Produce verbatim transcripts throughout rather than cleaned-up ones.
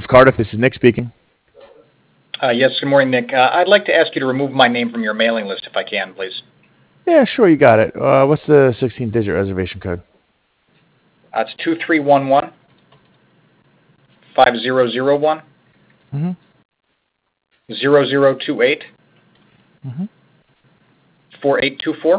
Cardiff. This is Nick speaking. Uh, yes, good morning, Nick. Uh, I'd like to ask you to remove my name from your mailing list if I can, please. Yeah, sure, you got it. Uh, what's the sixteen-digit reservation code? Uh, it's two three one one, five zero zero one, Mm-hmm. zero zero two eight, Mm-hmm. four eight two four.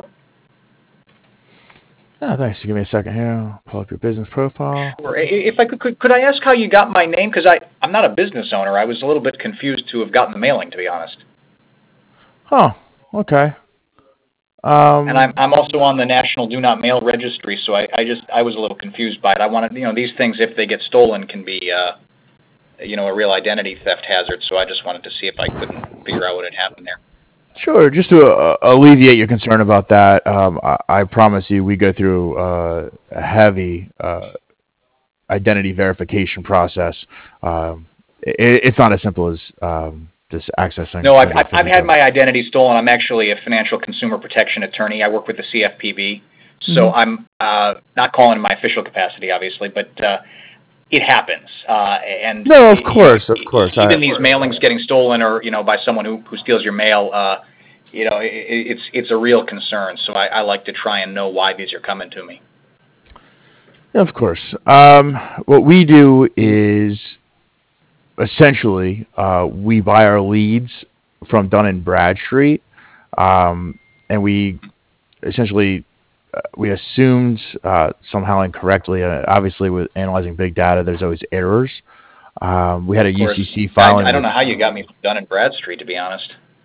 Oh, thanks. Give me a second here. I'll pull up your business profile. Sure. If I could, could, could I ask how you got my name? Because I, I'm not a business owner. I was a little bit confused to have gotten the mailing, to be honest. Oh, okay. Um, And I'm, I'm also on the National Do Not Mail Registry, so I, I just, I was a little confused by it. I wanted, you know, these things, if they get stolen, can be, uh, you know, a real identity theft hazard. So I just wanted to see if I couldn't figure out what had happened there. Sure. Just to uh, alleviate your concern about that, um, I, I promise you we go through uh, a heavy uh, identity verification process. Um, it, it's not as simple as um, just accessing. No, I've, I've, I've had my identity stolen. I'm actually a financial consumer protection attorney. I work with the C F P B. So mm-hmm. I'm uh, not calling in my official capacity, obviously, but uh, it happens. Uh, and no, of it, course, of course. Even I, these mailings getting stolen, or you know, by someone who, who steals your mail, uh, you know, it, it's it's a real concern. So I, I like to try and know why these are coming to me. Of course. Um, what we do is essentially uh, we buy our leads from Dun and Bradstreet, um, and we essentially uh, we assumed uh, somehow incorrectly. Uh, obviously, with analyzing big data, there's always errors. Um, we had a U C C filing. I, I don't know how you got me from Dun and Bradstreet, to be honest.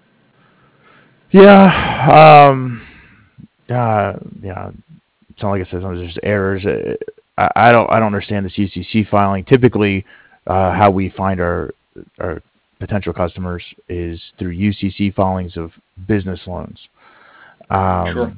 Yeah, um, uh, yeah. It's not like it says there's errors. I, I don't. I don't understand this U C C filing. Typically, uh, how we find our our potential customers is through U C C filings of business loans. Um, sure.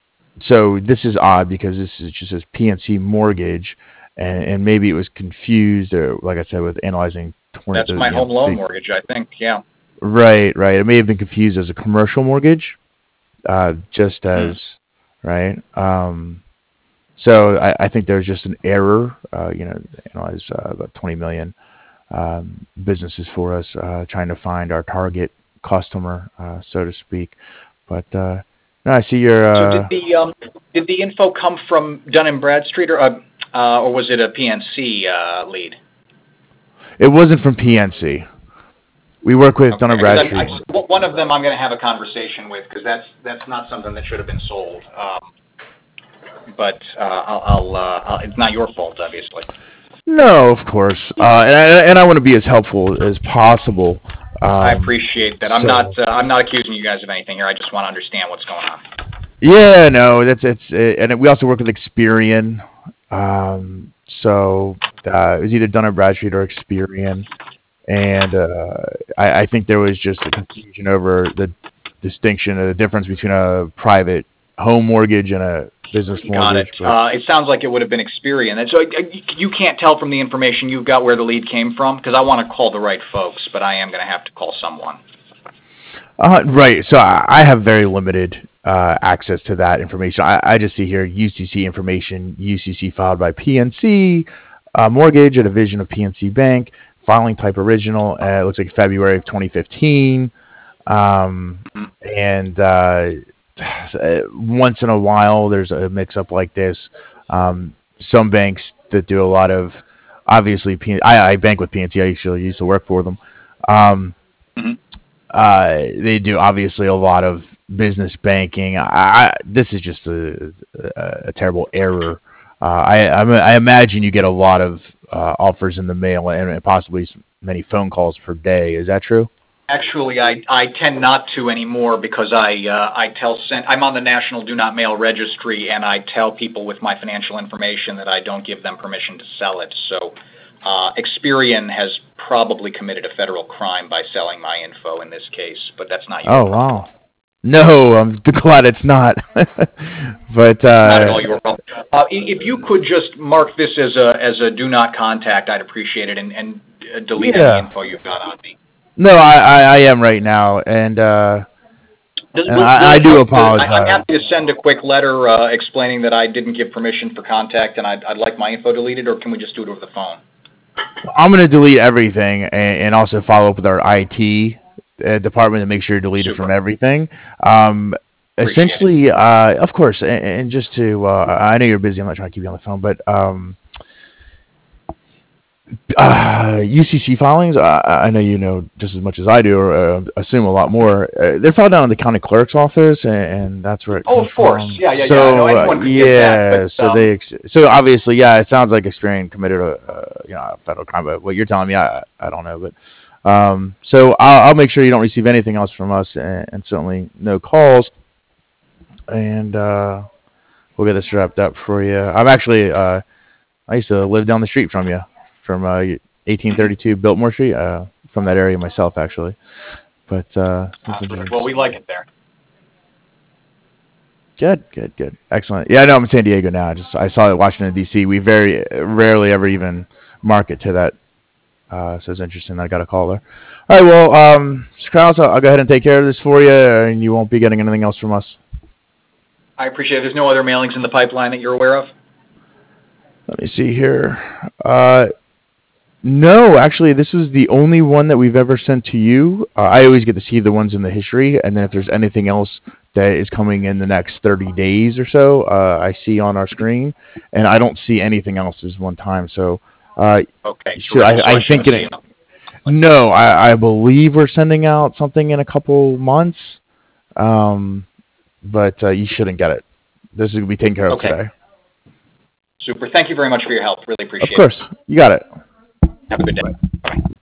So this is odd because this is just says P N C mortgage, and, and maybe it was confused, or like I said, with analyzing. twenty, That's my you home know, loan big, mortgage, I think. Yeah. Right, right. It may have been confused as a commercial mortgage, uh, just as hmm. right. Um, so I, I think there's just an error. Uh, you know, analyze uh, about twenty million um, businesses for us, uh, trying to find our target customer, uh, so to speak. But uh, no, I see your. So Uh, did the um, did the info come from Dun and Bradstreet, or uh, uh, or was it a P N C uh, lead? It wasn't from P N C. We work with okay. Dun and Bradstreet. I, I, one of them I'm going to have a conversation with, because that's that's not something that should have been sold. Um, but uh, I'll, I'll, uh, I'll, it's not your fault, obviously. No, of course, uh, and, I, and I want to be as helpful as possible. Um, I appreciate that. I'm so, not uh, I'm not accusing you guys of anything here. I just want to understand what's going on. Yeah, no, that's it's it, and we also work with Experian. Um, so uh, it was either Dun and Bradstreet or Experian. And uh, I, I think there was just a confusion over the distinction, or the difference between a private home mortgage and a business mortgage. Got it. Uh, it sounds like it would have been Experian. And so you can't tell from the information you've got where the lead came from? Because I want to call the right folks, but I am going to have to call someone. Uh, right. So I have very limited uh, access to that information. I, I just see here U C C information, U C C filed by P N C, uh, mortgage, a division of P N C Bank. Filing type original. Uh, it looks like February of twenty fifteen, um, and uh, once in a while there's a mix-up like this. Um, some banks that do a lot of, obviously, P- I, I bank with P N C. I actually used to work for them. Um, mm-hmm. uh, they do obviously a lot of business banking. I, I, this is just a, a, a terrible error. Uh, I, I, I imagine you get a lot of Uh, offers in the mail and possibly many phone calls per day. Is that true? Actually, I, I tend not to anymore, because I uh, I tell I'm on the National Do Not Mail Registry, and I tell people with my financial information that I don't give them permission to sell it. So uh, Experian has probably committed a federal crime by selling my info in this case, but that's not your Oh, problem. wow. No, I'm glad it's not. But uh, not at all your problem. Uh, if you could just mark this as a as a do not contact, I'd appreciate it, and, and delete yeah. any info you've got on me. No, I, I, I am right now, and, uh, Does, and will, I, will I do help, apologize. I, I'm happy to send a quick letter uh, explaining that I didn't give permission for contact, and I'd, I'd like my info deleted, or can we just do it over the phone? I'm going to delete everything and, and also follow up with our I T uh, department to make sure you're deleted Super. from everything. Um, Appreciate it. essentially, uh, of course, and, and just to, uh, I know you're busy. I'm not trying to keep you on the phone, but um, uh, U C C filings, I, I know you know just as much as I do, or uh, assume a lot more. Uh, they're filed down in the county clerk's office, and, and that's where it Oh, comes of course. from. Yeah, yeah, yeah. I know So uh, anyone could get that, yeah, but so um, they, ex- so obviously, yeah, it sounds like Experian committed a, uh, you know, a federal crime. But what you're telling me, I, I don't know, but um, so I'll, I'll make sure you don't receive anything else from us, and, and certainly no calls, and uh, we'll get this wrapped up for you. I'm actually, uh, I used to live down the street from you, from uh, eighteen thirty-two Biltmore Street, uh, from that area myself, actually. But uh, uh, well, we like it there. good, good, good, excellent. Yeah, I know I'm in San Diego now. I just I saw it Washington D C. We very rarely ever even market to that. Uh, so it's interesting that I got a call there. All right, well, um, mister Krause, I'll, I'll go ahead and take care of this for you, and you won't be getting anything else from us. I appreciate it. There's no other mailings in the pipeline that you're aware of? Let me see here. Uh, no, actually, this is the only one that we've ever sent to you. Uh, I always get to see the ones in the history, and then if there's anything else that is coming in the next thirty days or so, uh, I see on our screen, and I don't see anything else this one time. So, uh, Okay. so Terrific. So I, I I think shouldn't see it. them. No, I, I believe we're sending out something in a couple months, um, but uh, you shouldn't get it. This is going to be taken care of Okay. today. Super. Thank you very much for your help. Really Of appreciate it. course, you got it. Have a good day. Bye. Bye.